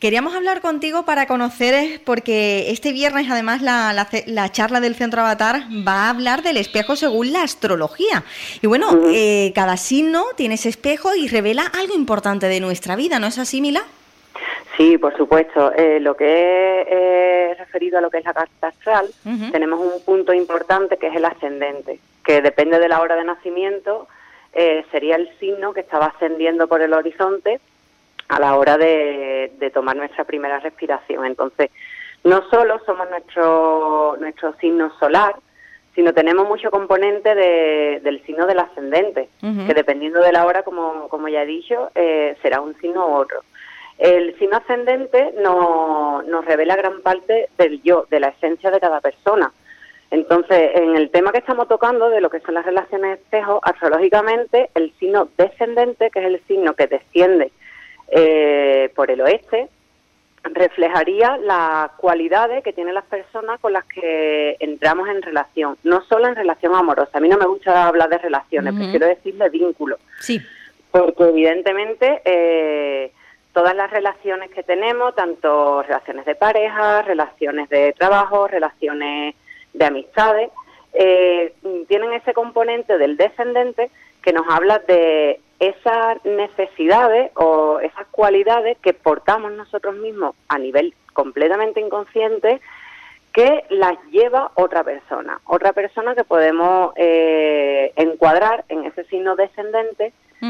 queríamos hablar contigo para conocer, porque este viernes además la charla del Centro Avatar va a hablar del espejo según la astrología. Y bueno, cada signo tiene ese espejo y revela algo importante de nuestra vida, ¿no es así, Mila? Sí, por supuesto. Lo que es referido a lo que es la carta astral, tenemos un punto importante que es el ascendente, que depende de la hora de nacimiento, sería el signo que estaba ascendiendo por el horizonte a la hora de tomar nuestra primera respiración. Entonces, no solo somos nuestro signo solar, sino tenemos mucho componente del signo del ascendente, que dependiendo de la hora, como ya he dicho, será un signo u otro. El signo ascendente nos revela gran parte del yo, de la esencia de cada persona. Entonces, en el tema que estamos tocando, de lo que son las relaciones espejo, astrológicamente, el signo descendente, que es el signo que desciende por el oeste, reflejaría las cualidades que tienen las personas con las que entramos en relación, no solo en relación amorosa. A mí no me gusta hablar de relaciones, prefiero decir de vínculos. Sí. Porque evidentemente todas las relaciones que tenemos, tanto relaciones de pareja, relaciones de trabajo, relaciones de amistades, tienen ese componente del descendente que nos habla de esas necesidades o esas cualidades que portamos nosotros mismos a nivel completamente inconsciente, que las lleva otra persona que podemos encuadrar en ese signo descendente.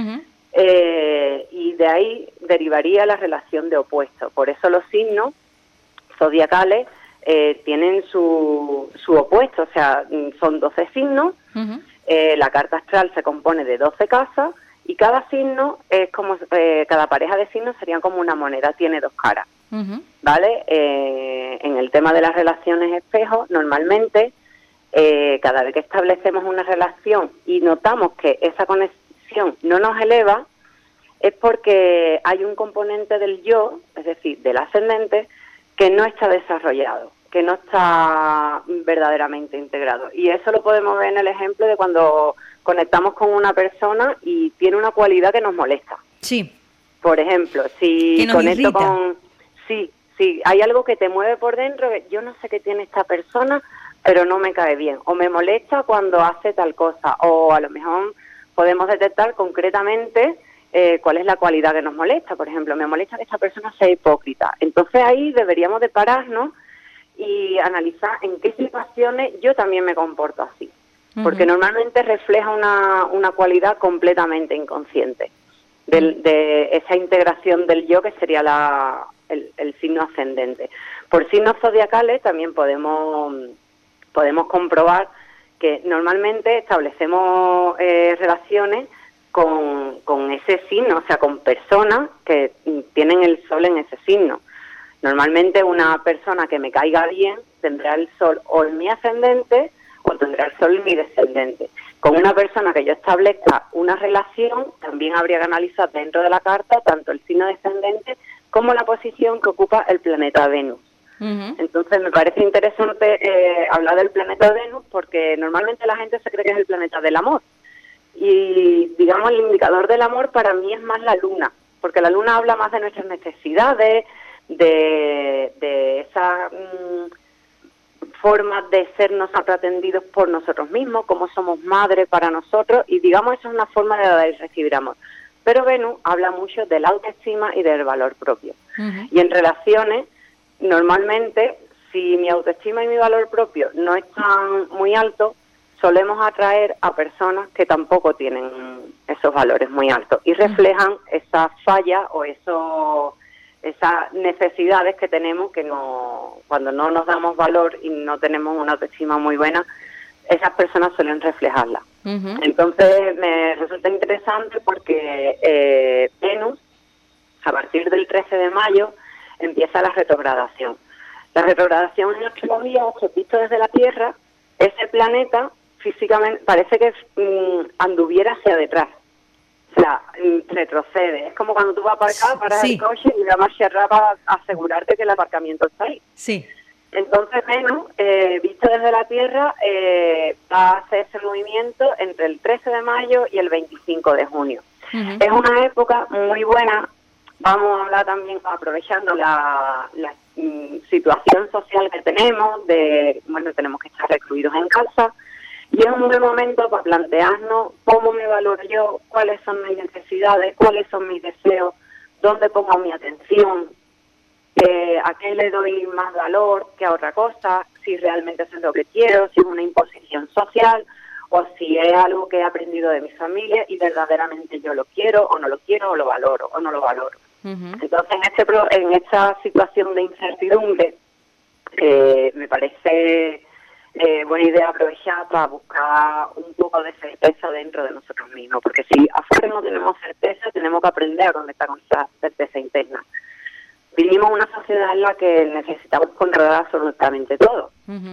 Y de ahí derivaría la relación de opuestos. Por eso los signos zodiacales tienen su opuesto, o sea, son 12 signos, la carta astral se compone de 12 casas y cada signo es como, cada pareja de signos sería como una moneda, tiene dos caras, ¿vale? En el tema de las relaciones espejo, normalmente, cada vez que establecemos una relación y notamos que esa conexión no nos eleva, es porque hay un componente del yo, es decir, del ascendente, que no está desarrollado, que no está verdaderamente integrado. Y eso lo podemos ver en el ejemplo de cuando conectamos con una persona y tiene una cualidad que nos molesta. Sí. Por ejemplo, si conecto irrita. con... Sí, hay algo que te mueve por dentro, que yo no sé qué tiene esta persona, pero no me cae bien. O me molesta cuando hace tal cosa, o a lo mejor podemos detectar concretamente cuál es la cualidad que nos molesta. Por ejemplo, me molesta que esta persona sea hipócrita. Entonces ahí deberíamos de pararnos y analizar en qué situaciones yo también me comporto así. Porque normalmente refleja una cualidad completamente inconsciente de esa integración del yo, que sería el signo ascendente. Por signos zodiacales también podemos comprobar que normalmente establecemos relaciones con ese signo, o sea, con personas que tienen el sol en ese signo. Normalmente una persona que me caiga bien tendrá el sol o en mi ascendente o tendrá el sol en mi descendente. Con una persona que yo establezca una relación, también habría que analizar dentro de la carta tanto el signo descendente como la posición que ocupa el planeta Venus. Entonces me parece interesante hablar del planeta Venus, porque normalmente la gente se cree que es el planeta del amor. Y digamos, el indicador del amor para mí es más la luna, porque la luna habla más de nuestras necesidades, de esa forma de sernos atendidos por nosotros mismos, como somos madres para nosotros, y digamos, eso es una forma de dar y recibir amor. Pero Venus habla mucho de la autoestima y del valor propio. Y en relaciones, normalmente, si mi autoestima y mi valor propio no están muy altos, solemos atraer a personas que tampoco tienen esos valores muy altos y reflejan esas fallas o esas necesidades que tenemos, que cuando no nos damos valor y no tenemos una autoestima muy buena, esas personas suelen reflejarla. Entonces me resulta interesante porque Venus, a partir del 13 de mayo, empieza la retrogradación. La retrogradación en astrología, visto desde la Tierra, ese planeta físicamente parece que anduviera hacia detrás. O sea, retrocede. Es como cuando tú vas a aparcar, paras el coche y le das marcha atrás para asegurarte que el aparcamiento está ahí. Sí. Entonces Venus, visto desde la Tierra, va a hacer ese movimiento entre el 13 de mayo y el 25 de junio. Es una época muy buena Vamos a hablar también aprovechando la situación social que tenemos, tenemos que estar recluidos en casa, y es un buen momento para plantearnos cómo me valoro yo, cuáles son mis necesidades, cuáles son mis deseos, dónde pongo mi atención, a qué le doy más valor que a otra cosa, si realmente eso es lo que quiero, si es una imposición social o si es algo que he aprendido de mi familia y verdaderamente yo lo quiero o no lo quiero, o lo valoro o no lo valoro. Entonces, en esta situación de incertidumbre, me parece buena idea aprovechar para buscar un poco de certeza dentro de nosotros mismos, porque si afuera no tenemos certeza, tenemos que aprender a conectar con esa certeza interna. Vivimos en una sociedad en la que necesitamos controlar absolutamente todo.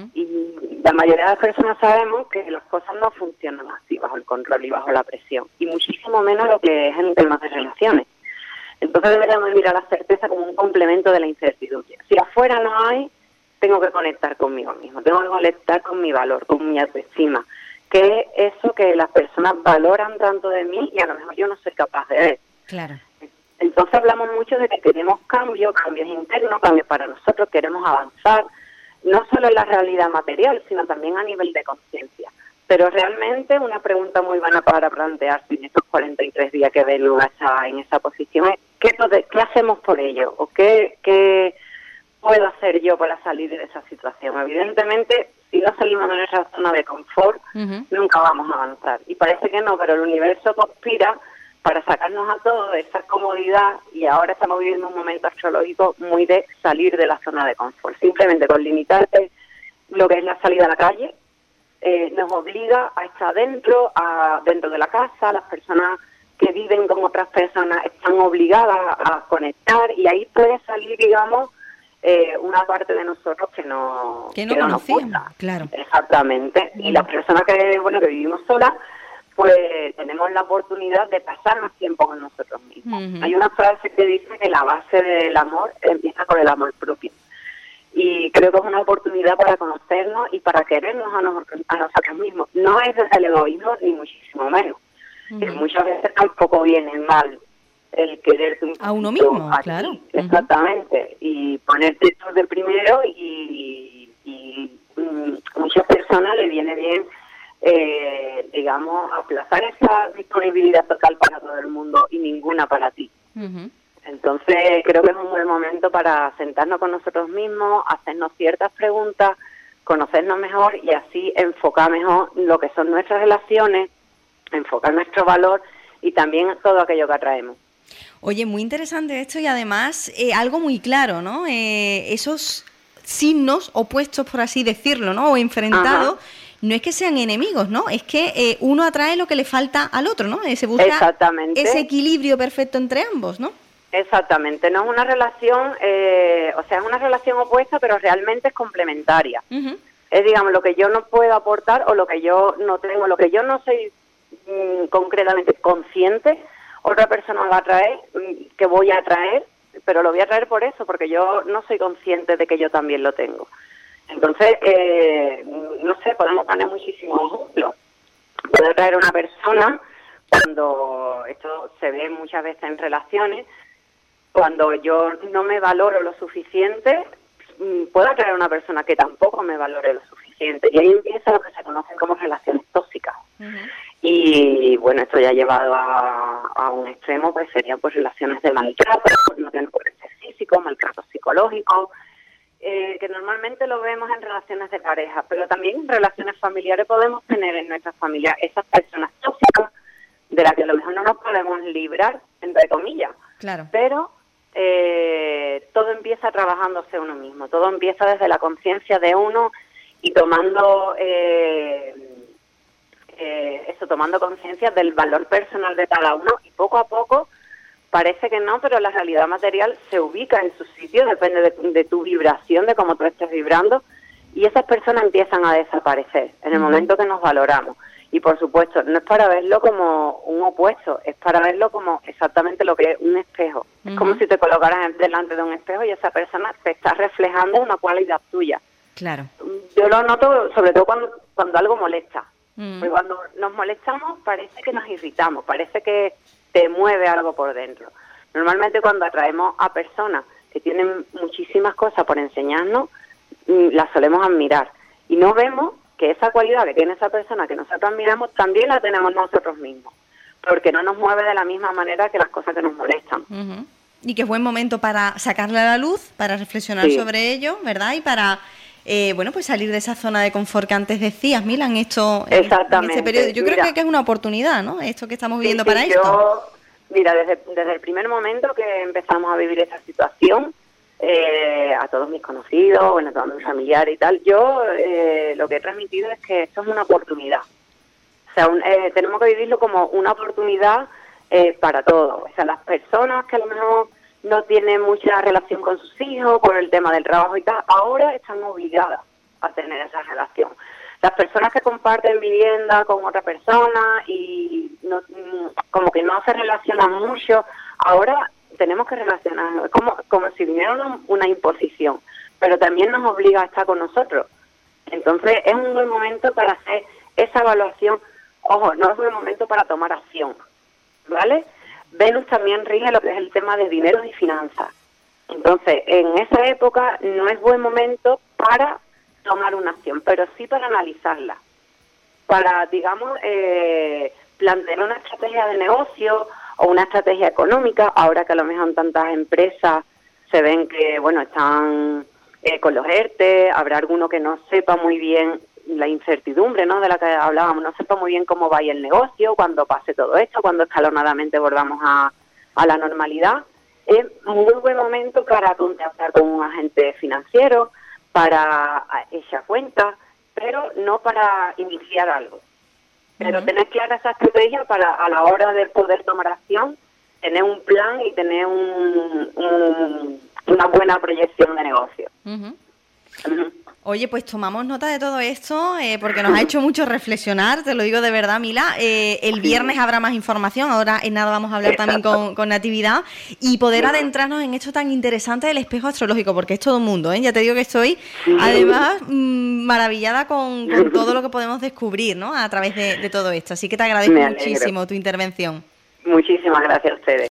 Y la mayoría de las personas sabemos que las cosas no funcionan así, bajo el control y bajo la presión. Y muchísimo menos lo que es en temas de relaciones. Entonces deberíamos mirar la certeza como un complemento de la incertidumbre. Si afuera no hay, tengo que conectar conmigo mismo, tengo que conectar con mi valor, con mi autoestima, que es eso que las personas valoran tanto de mí y a lo mejor yo no soy capaz de ver. Claro. Entonces hablamos mucho de que queremos cambios internos, cambios para nosotros, queremos avanzar, no solo en la realidad material, sino también a nivel de conciencia. Pero realmente una pregunta muy buena para plantearse en estos 43 días que Belu está en esa posición es ¿qué hacemos por ello? ¿O qué puedo hacer yo para salir de esa situación? Evidentemente, si no salimos de nuestra zona de confort, nunca vamos a avanzar. Y parece que no, pero el universo conspira para sacarnos a todos de esa comodidad, y ahora estamos viviendo un momento astrológico muy de salir de la zona de confort. Simplemente con limitarte lo que es la salida a la calle, nos obliga a estar dentro de la casa. Las personas que viven con otras personas están obligadas a conectar, y ahí puede salir, digamos, una parte de nosotros que no conocíamos, nos gusta. Claro. Exactamente. Y las personas que vivimos solas, pues tenemos la oportunidad de pasar más tiempo con nosotros mismos. Hay una frase que dice que la base del amor empieza con el amor propio. Y creo que es una oportunidad para conocernos y para querernos a nosotros mismos. No es desde el egoísmo, ni muchísimo menos. Que muchas veces tampoco viene mal el quererte un poquito a uno mismo, a ti, claro. Exactamente. Y ponerte tú de primero, y muchas personas le viene bien, digamos, aplazar esa disponibilidad total para todo el mundo y ninguna para ti. Entonces creo que es un buen momento para sentarnos con nosotros mismos, hacernos ciertas preguntas, conocernos mejor y así enfocar mejor lo que son nuestras relaciones, enfocar nuestro valor y también todo aquello que atraemos. Oye, muy interesante esto, y además algo muy claro, ¿no? Esos signos opuestos, por así decirlo, ¿no? O enfrentados. Ajá. No es que sean enemigos, ¿no? Es que uno atrae lo que le falta al otro, ¿no? Se busca ese equilibrio perfecto entre ambos, ¿no? Exactamente. No es una relación, es una relación opuesta, pero realmente es complementaria. Es, digamos, lo que yo no puedo aportar o lo que yo no tengo, lo que yo no soy concretamente consciente, otra persona va a traer, que voy a traer, pero lo voy a traer por eso, porque yo no soy consciente de que yo también lo tengo. Entonces, no sé, podemos poner muchísimos ejemplos. Puedo traer una persona, cuando esto se ve muchas veces en relaciones, cuando yo no me valoro lo suficiente, puedo traer una persona que tampoco me valore lo suficiente. Y ahí empieza lo que se conocen como relaciones tóxicas. Y bueno, esto ya llevado a un extremo, pues serían pues relaciones de maltrato, no tener poderes físicos, maltrato psicológico, que normalmente lo vemos en relaciones de pareja, pero también en relaciones familiares podemos tener en nuestra familia esas personas tóxicas de las que a lo mejor no nos podemos librar, entre comillas. Claro. Pero todo empieza trabajándose uno mismo, todo empieza desde la conciencia de uno y tomando tomando conciencia del valor personal de cada uno, y poco a poco, parece que no, pero la realidad material se ubica en su sitio, depende de tu vibración, de cómo tú estés vibrando, y esas personas empiezan a desaparecer en el momento que nos valoramos. Y por supuesto, no es para verlo como un opuesto, es para verlo como exactamente lo que es un espejo. Es como si te colocaras delante de un espejo y esa persona te está reflejando una cualidad tuya. Claro. Yo lo noto sobre todo cuando algo molesta. Porque cuando nos molestamos parece que nos irritamos, parece que te mueve algo por dentro. Normalmente cuando atraemos a personas que tienen muchísimas cosas por enseñarnos, las solemos admirar y no vemos que esa cualidad que tiene esa persona que nosotros admiramos también la tenemos nosotros mismos, porque no nos mueve de la misma manera que las cosas que nos molestan. Uh-huh. Y que es buen momento para sacarla a la luz, para reflexionar sobre ello, ¿verdad? Y para, bueno, pues salir de esa zona de confort que antes decías, Mila, en esto, en este periodo. Yo creo que es una oportunidad, ¿no? Esto que estamos viviendo para esto. Mira, desde el primer momento que empezamos a vivir esa situación, a todos mis conocidos, bueno, a todos mis familiares y tal, yo lo que he transmitido es que esto es una oportunidad. O sea, tenemos que vivirlo como una oportunidad para todos. O sea, las personas que a lo mejor no tienen mucha relación con sus hijos por el tema del trabajo y tal, ahora están obligadas a tener esa relación. Las personas que comparten vivienda con otra persona y no, como que no se relacionan mucho, ahora tenemos que relacionarnos. Es como si viniera una imposición, pero también nos obliga a estar con nosotros. Entonces es un buen momento para hacer esa evaluación. Ojo, no es un buen momento para tomar acción, ¿vale? Venus también rige lo que es el tema de dinero y finanzas. Entonces, en esa época no es buen momento para tomar una acción, pero sí para analizarla, para, digamos, plantear una estrategia de negocio o una estrategia económica, ahora que a lo mejor tantas empresas se ven que, bueno, están con los ERTE, habrá alguno que no sepa muy bien la incertidumbre, ¿no?, de la que hablábamos, no sepa muy bien cómo va a ir el negocio, cuando pase todo esto, cuando escalonadamente volvamos a la normalidad. Es un muy buen momento para contactar con un agente financiero, para echar cuenta, pero no para iniciar algo. Pero tener clara esa estrategia para a la hora de poder tomar acción, tener un plan y tener una buena proyección de negocio. Oye, pues tomamos nota de todo esto porque nos ha hecho mucho reflexionar, te lo digo de verdad, Mila. El viernes habrá más información, ahora en nada vamos a hablar también con Natividad y poder adentrarnos en esto tan interesante del espejo astrológico, porque es todo un mundo, ¿eh? Ya te digo que estoy además maravillada con todo lo que podemos descubrir, ¿no?, a través de todo esto. Así que te agradezco muchísimo tu intervención. Muchísimas gracias a ustedes.